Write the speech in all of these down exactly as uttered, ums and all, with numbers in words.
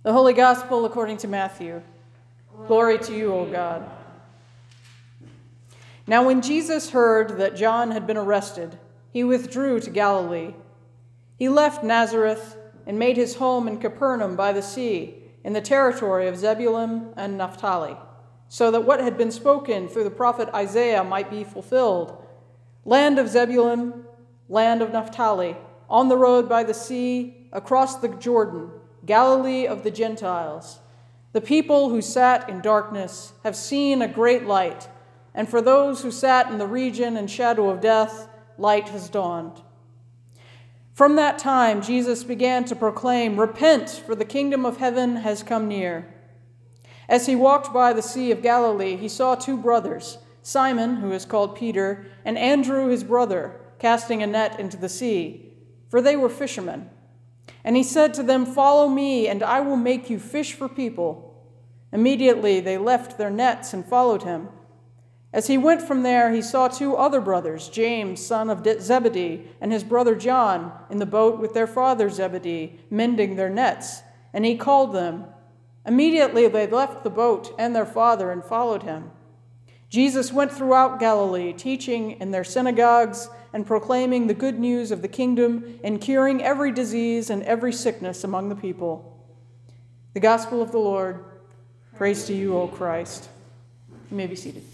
The Holy Gospel according to Matthew. Glory to you, O God. Now when Jesus heard that John had been arrested, he withdrew to Galilee. He left Nazareth and made his home in Capernaum by the sea, in the territory of Zebulun and Naphtali, so that what had been spoken through the prophet Isaiah might be fulfilled. Land of Zebulun, land of Naphtali, on the road by the sea, across the Jordan, Galilee of the Gentiles. The people who sat in darkness have seen a great light, and for those who sat in the region and shadow of death, light has dawned. From that time, Jesus began to proclaim, "Repent, for the kingdom of heaven has come near." As he walked by the Sea of Galilee, he saw two brothers, Simon, who is called Peter, and Andrew his brother, casting a net into the sea, for they were fishermen. And he said to them, "Follow me, and I will make you fish for people." Immediately they left their nets and followed him. As he went from there, he saw two other brothers, James, son of Zebedee, and his brother John, in the boat with their father Zebedee, mending their nets, and he called them. Immediately they left the boat and their father and followed him. Jesus went throughout Galilee, teaching in their synagogues and proclaiming the good news of the kingdom and curing every disease and every sickness among the people. The gospel of the Lord. Praise to you, O Christ. You may be seated.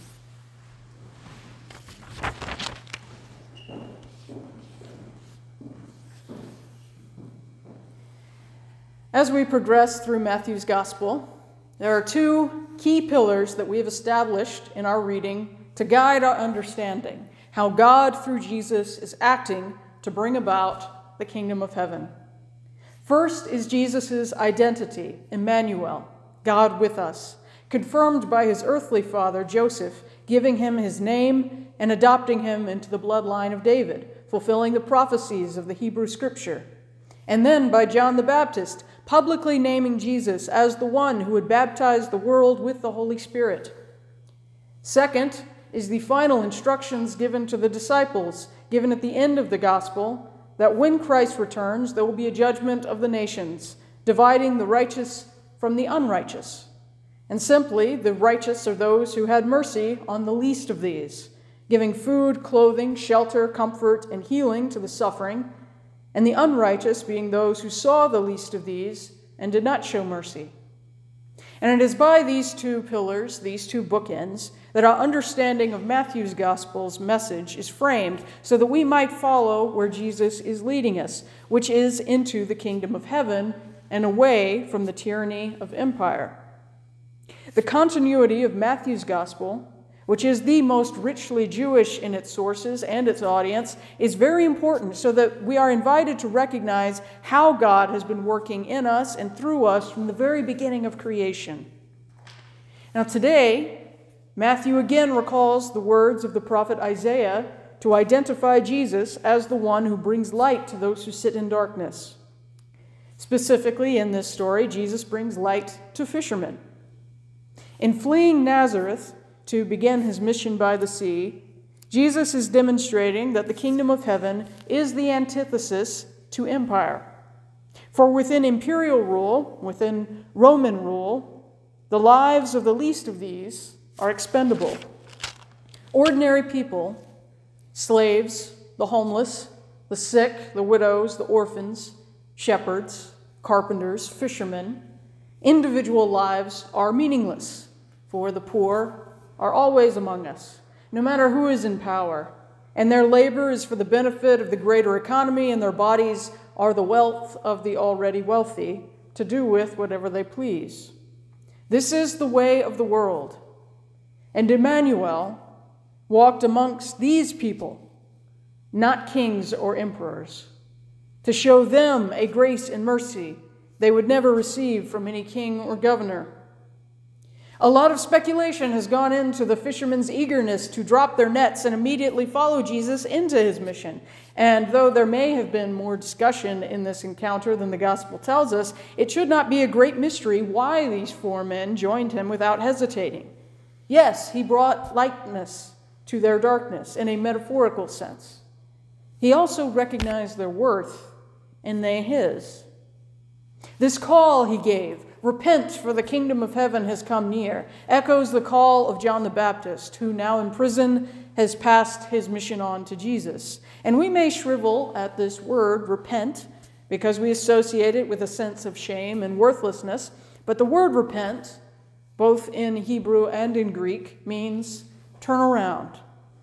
As we progress through Matthew's gospel, there are two key pillars that we have established in our reading to guide our understanding how God, through Jesus, is acting to bring about the kingdom of heaven. First is Jesus' identity, Emmanuel, God with us, confirmed by his earthly father, Joseph, giving him his name and adopting him into the bloodline of David, fulfilling the prophecies of the Hebrew Scripture. And then by John the Baptist, publicly naming Jesus as the one who would baptize the world with the Holy Spirit. Second is the final instructions given to the disciples, given at the end of the gospel, that when Christ returns, there will be a judgment of the nations, dividing the righteous from the unrighteous. And simply, the righteous are those who had mercy on the least of these, giving food, clothing, shelter, comfort, and healing to the suffering, and the unrighteous being those who saw the least of these and did not show mercy. And it is by these two pillars, these two bookends, that our understanding of Matthew's Gospel's message is framed so that we might follow where Jesus is leading us, which is into the kingdom of heaven and away from the tyranny of empire. The continuity of Matthew's Gospel, which is the most richly Jewish in its sources and its audience, is very important so that we are invited to recognize how God has been working in us and through us from the very beginning of creation. Now today, Matthew again recalls the words of the prophet Isaiah to identify Jesus as the one who brings light to those who sit in darkness. Specifically in this story, Jesus brings light to fishermen. In fleeing Nazareth to begin his mission by the sea, Jesus is demonstrating that the kingdom of heaven is the antithesis to empire. For within imperial rule, within Roman rule, the lives of the least of these are expendable. Ordinary people, slaves, the homeless, the sick, the widows, the orphans, shepherds, carpenters, fishermen, individual lives are meaningless, for the poor are always among us, no matter who is in power, and their labor is for the benefit of the greater economy, and their bodies are the wealth of the already wealthy, to do with whatever they please. This is the way of the world. And Emmanuel walked amongst these people, not kings or emperors, to show them a grace and mercy they would never receive from any king or governor. A lot of speculation has gone into the fishermen's eagerness to drop their nets and immediately follow Jesus into his mission. And though there may have been more discussion in this encounter than the gospel tells us, it should not be a great mystery why these four men joined him without hesitating. Yes, he brought lightness to their darkness in a metaphorical sense. He also recognized their worth and they his. This call he gave, "Repent, for the kingdom of heaven has come near," echoes the call of John the Baptist, who now in prison has passed his mission on to Jesus. And we may shrivel at this word, repent, because we associate it with a sense of shame and worthlessness. But the word repent, both in Hebrew and in Greek, means turn around.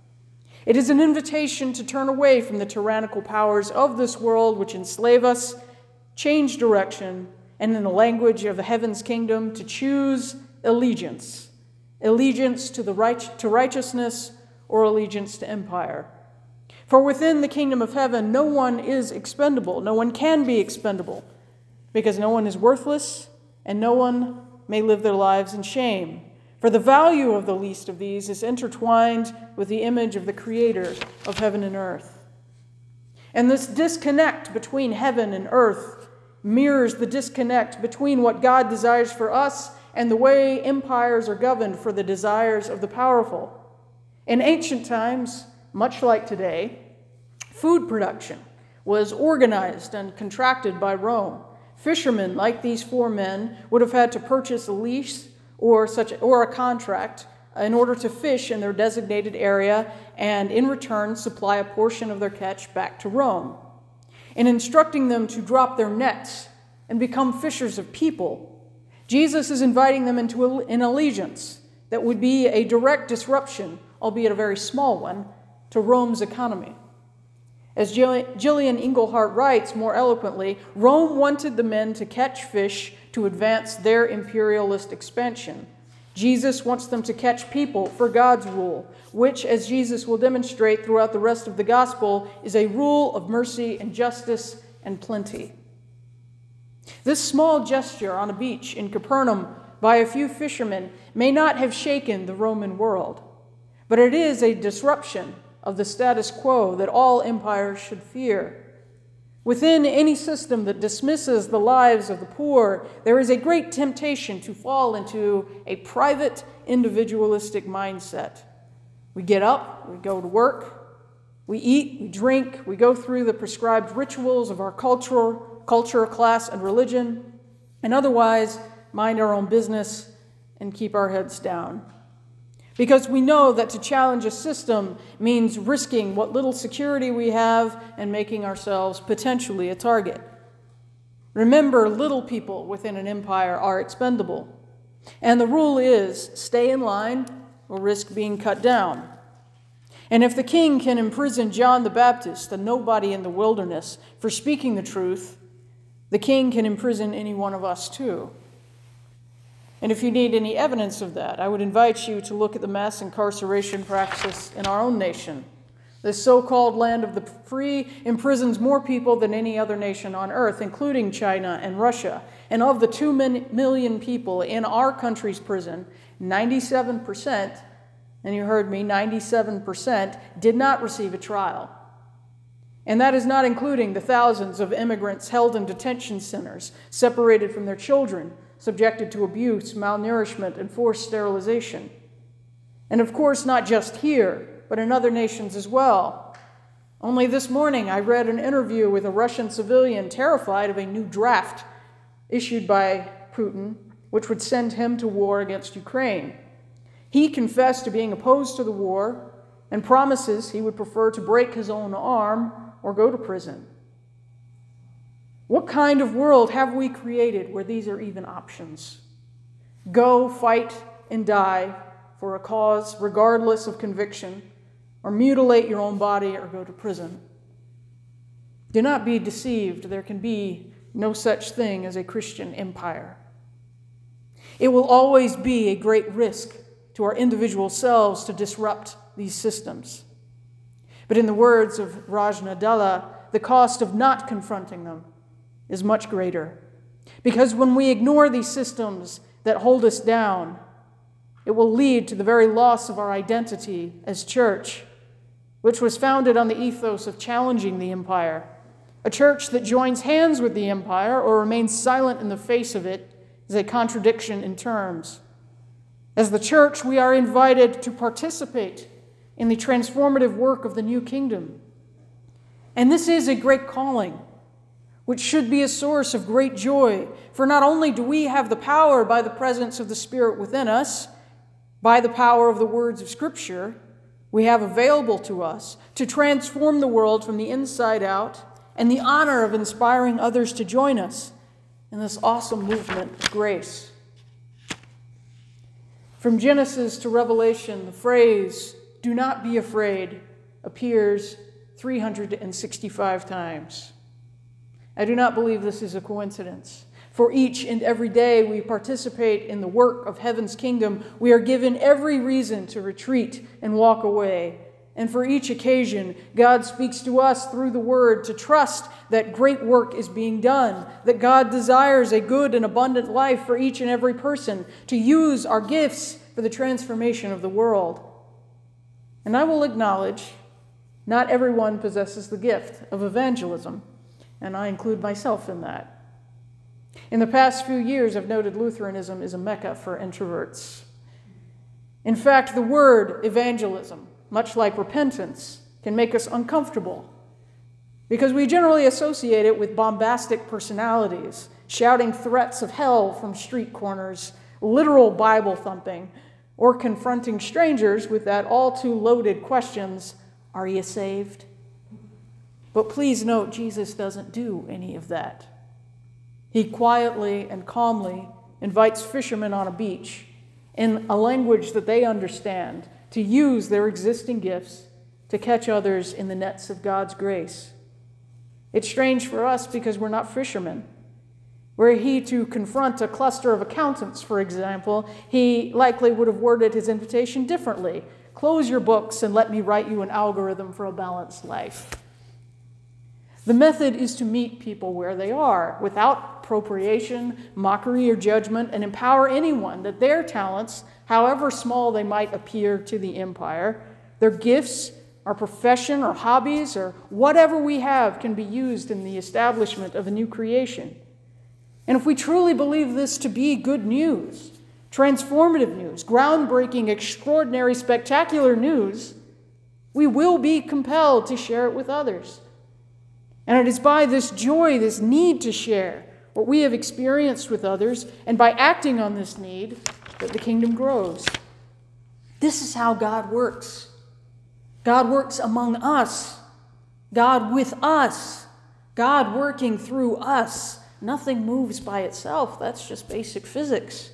It is an invitation to turn away from the tyrannical powers of this world which enslave us, change direction, and in the language of the heavens kingdom, to choose allegiance. Allegiance to the right, to righteousness, or allegiance to empire. For within the kingdom of heaven, no one is expendable. No one can be expendable, because no one is worthless, and no one may live their lives in shame. For the value of the least of these is intertwined with the image of the Creator of heaven and earth. And this disconnect between heaven and earth mirrors the disconnect between what God desires for us and the way empires are governed for the desires of the powerful. In ancient times, much like today, food production was organized and contracted by Rome. Fishermen, like these four men, would have had to purchase a lease or such or a contract in order to fish in their designated area and in return supply a portion of their catch back to Rome. In instructing them to drop their nets and become fishers of people, Jesus is inviting them into an allegiance that would be a direct disruption, albeit a very small one, to Rome's economy. As Gillian Engelhardt writes more eloquently, Rome wanted the men to catch fish to advance their imperialist expansion. Jesus wants them to catch people for God's rule, which, as Jesus will demonstrate throughout the rest of the gospel, is a rule of mercy and justice and plenty. This small gesture on a beach in Capernaum by a few fishermen may not have shaken the Roman world, but it is a disruption of the status quo that all empires should fear. Within any system that dismisses the lives of the poor, there is a great temptation to fall into a private, individualistic mindset. We get up, we go to work, we eat, we drink, we go through the prescribed rituals of our culture, culture, class, and religion, and otherwise mind our own business and keep our heads down. Because we know that to challenge a system means risking what little security we have and making ourselves potentially a target. Remember, little people within an empire are expendable. And the rule is, stay in line or risk being cut down. And if the king can imprison John the Baptist, a nobody in the wilderness, for speaking the truth, the king can imprison any one of us too. And if you need any evidence of that, I would invite you to look at the mass incarceration practice in our own nation. This so-called land of the free imprisons more people than any other nation on earth, including China and Russia. And of the two million people in our country's prison, ninety-seven percent, and you heard me, ninety-seven percent, did not receive a trial. And that is not including the thousands of immigrants held in detention centers, separated from their children, subjected to abuse, malnourishment, and forced sterilization. And of course, not just here, but in other nations as well. Only this morning, I read an interview with a Russian civilian terrified of a new draft issued by Putin, which would send him to war against Ukraine. He confessed to being opposed to the war and promises he would prefer to break his own arm or go to prison. What kind of world have we created where these are even options? Go, fight, and die for a cause regardless of conviction, or mutilate your own body or go to prison. Do not be deceived. There can be no such thing as a Christian empire. It will always be a great risk to our individual selves to disrupt these systems. But in the words of Raj Nadella, the cost of not confronting them is much greater. Because when we ignore these systems that hold us down, it will lead to the very loss of our identity as church, which was founded on the ethos of challenging the empire. A church that joins hands with the empire or remains silent in the face of it is a contradiction in terms. As the church, we are invited to participate in the transformative work of the new kingdom. And this is a great calling. which should be a source of great joy. For not only do we have the power by the presence of the Spirit within us, by the power of the words of Scripture, we have available to us to transform the world from the inside out, and the honor of inspiring others to join us in this awesome movement of grace. From Genesis to Revelation, the phrase, "Do not be afraid," appears three hundred sixty-five times. I do not believe this is a coincidence. For each and every day we participate in the work of heaven's kingdom, we are given every reason to retreat and walk away. And for each occasion, God speaks to us through the Word to trust that great work is being done, that God desires a good and abundant life for each and every person, to use our gifts for the transformation of the world. And I will acknowledge, not everyone possesses the gift of evangelism, and I include myself in that. In the past few years, I've noted Lutheranism is a mecca for introverts. In fact, the word evangelism, much like repentance, can make us uncomfortable because we generally associate it with bombastic personalities, shouting threats of hell from street corners, literal Bible thumping, or confronting strangers with that all too loaded questions, "Are you saved?" But please note, Jesus doesn't do any of that. He quietly and calmly invites fishermen on a beach in a language that they understand to use their existing gifts to catch others in the nets of God's grace. It's strange for us because we're not fishermen. Were he to confront a cluster of accountants, for example, he likely would have worded his invitation differently. "Close your books and let me write you an algorithm for a balanced life." The method is to meet people where they are, without appropriation, mockery, or judgment, and empower anyone that their talents, however small they might appear to the empire, their gifts, our profession, or hobbies, or whatever we have can be used in the establishment of a new creation. And if we truly believe this to be good news, transformative news, groundbreaking, extraordinary, spectacular news, we will be compelled to share it with others. And it is by this joy, this need to share what we have experienced with others, and by acting on this need, that the kingdom grows. This is how God works. God works among us. God with us. God working through us. Nothing moves by itself. That's just basic physics.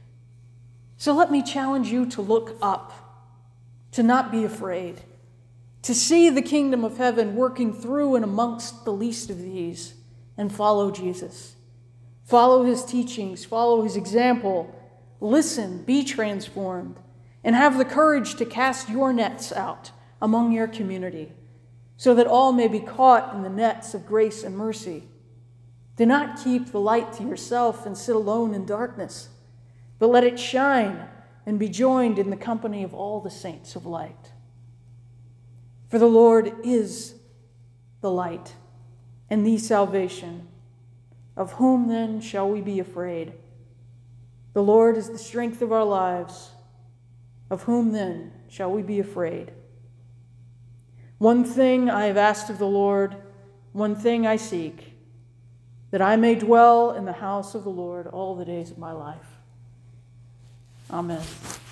So let me challenge you to look up, to not be afraid, to see the kingdom of heaven working through and amongst the least of these, and follow Jesus. Follow his teachings, follow his example, listen, be transformed, and have the courage to cast your nets out among your community, so that all may be caught in the nets of grace and mercy. Do not keep the light to yourself and sit alone in darkness, but let it shine and be joined in the company of all the saints of light. For the Lord is the light and the salvation. Of whom then shall we be afraid? The Lord is the strength of our lives. Of whom then shall we be afraid? One thing I have asked of the Lord, one thing I seek, that I may dwell in the house of the Lord all the days of my life. Amen.